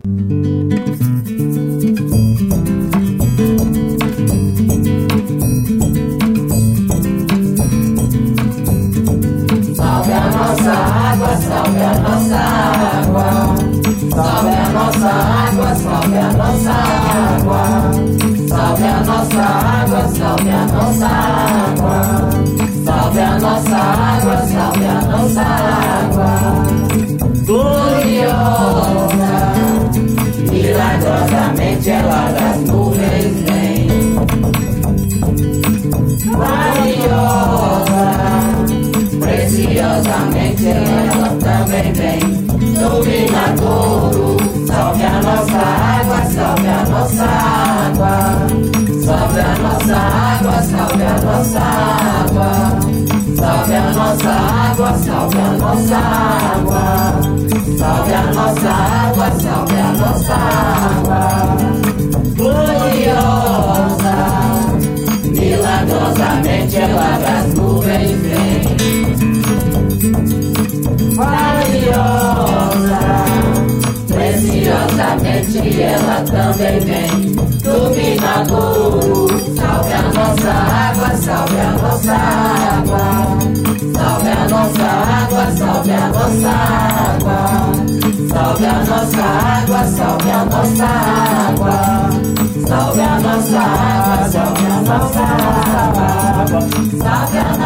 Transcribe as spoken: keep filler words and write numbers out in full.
Salve a nossa água, salve a nossa água. Salve a nossa água, salve a nossa água. Salve a nossa água, salve a nossa água. Salve a nossa água, salve a nossa água. Gloriosa, milagrosamente ela das nuvens vem. Valiosa, preciosamente ela também vem. Dominadouro, salve a nossa água, salve a nossa água. Salve a nossa água, salve a nossa água. Salve a nossa água, salve a nossa água. Salve a nossa água, salve a nossa água. Gloriosa, milagrosamente ela das nuvens vem. Valiosa, preciosamente ela também vem. Dominadouro, salve a nossa água, salve a nossa água. Salve a nossa água, salve a nossa água. Salve a nossa água, salve a nossa água. Salve a nossa água, salve a nossa água. Salve a